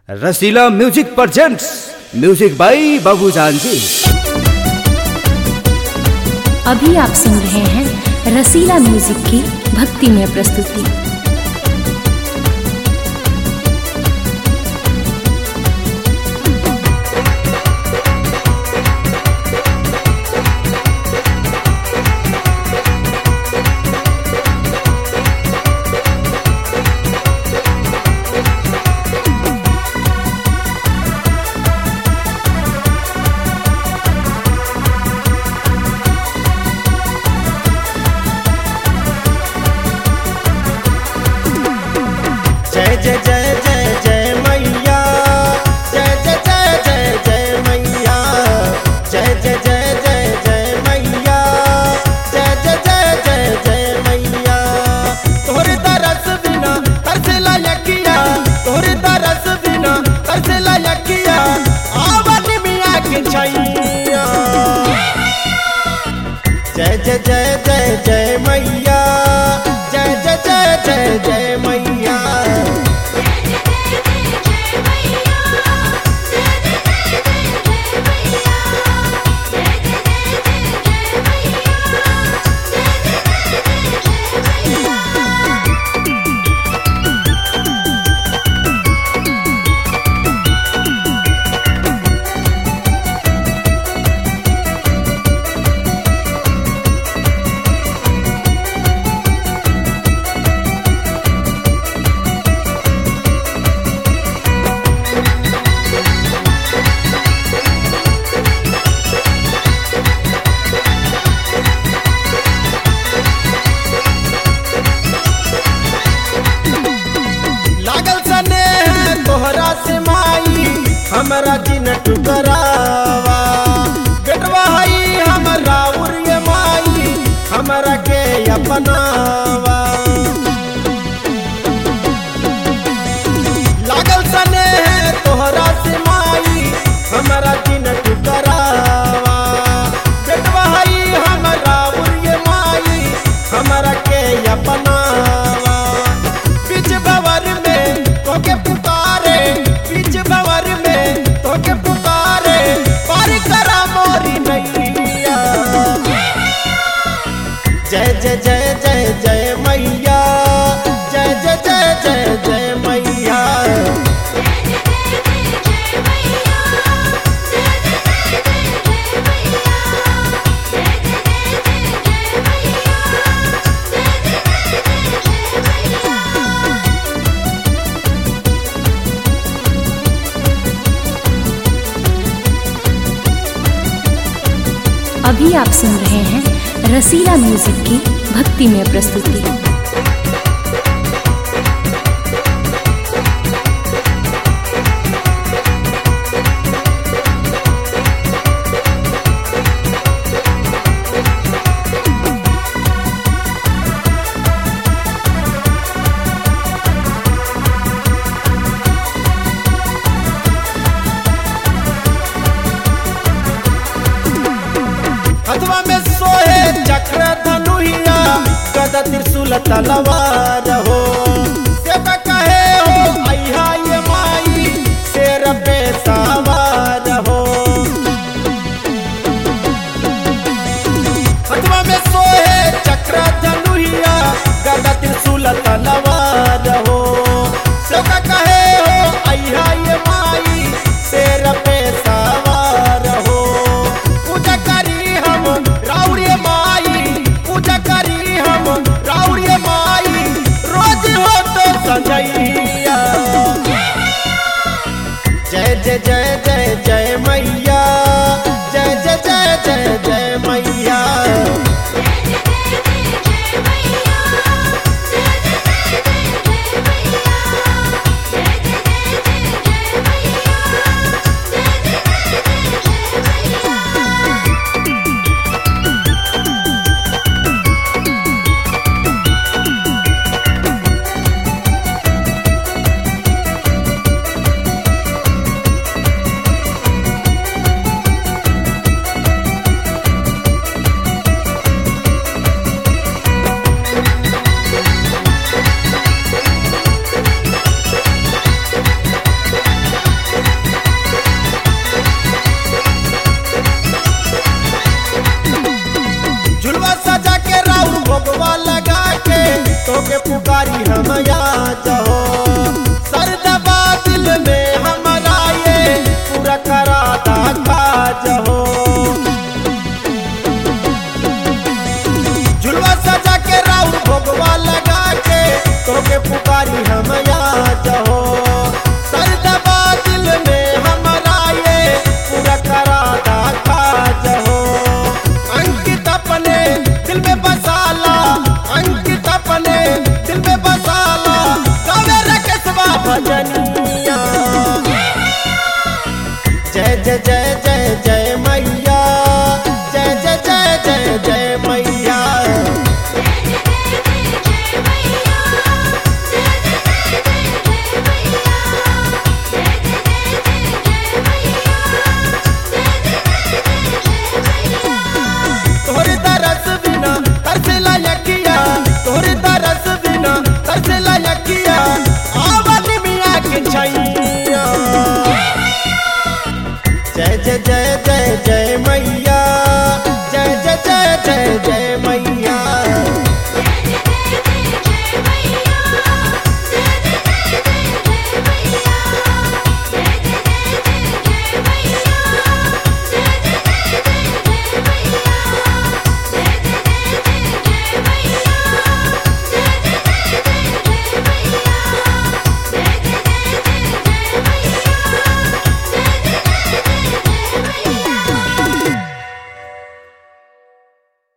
Rasila music presents music by Babujan ji. अभी आप सुन रहे हैं रसीला म्यूजिक की भक्तिमय प्रस्तुति। जय जय जय जय जय मैया, जय जय जय जय जय मैया, जय जय जय जय जय मैया, जय जय जय जय जय मैया। तोहरे दरस बिना तरसेला यकिया, तोहरे दरस बिना तरसेला यकिया, आवन मिया के छैया। जय जय जय जय जय मैया, जय जय जय जय जय मैया। तोहरा से माई हमरा जिन टुकरावा, बेटवा हई हमरा उरिए माई हमरा के अपनावा। लागल सने है तोहरा से माई हमरा जिन टुकरावा, बेटवा हई हमरा उरिए माई हमरा के अपनावा। बीच बवर में तोके पुकारे, बीच बवर में तोके पुकारे, पार करा मोरी नैया। जय जय जय जय जय मैया, जय जय जय जय जय मैया। अभी आप सुन रहे हैं रसीला म्यूजिक की भक्तिमय प्रस्तुति। हथवा में सोहे चक्र धनुहिया, गदा त्रिशूल तलवार हो। सेवा कहे हो अइहा ये माई, शेर पे सवार हो। हथवा में सोहे चक्र धनुहिया, गदा त्रिशूल तलवार हो। सेवा कहे हो अइहा ये माई, शेर पे सवार हो। पूजा करी हम राउरिए माई, पूजा करी हम राउरिए माई, रोज हो हम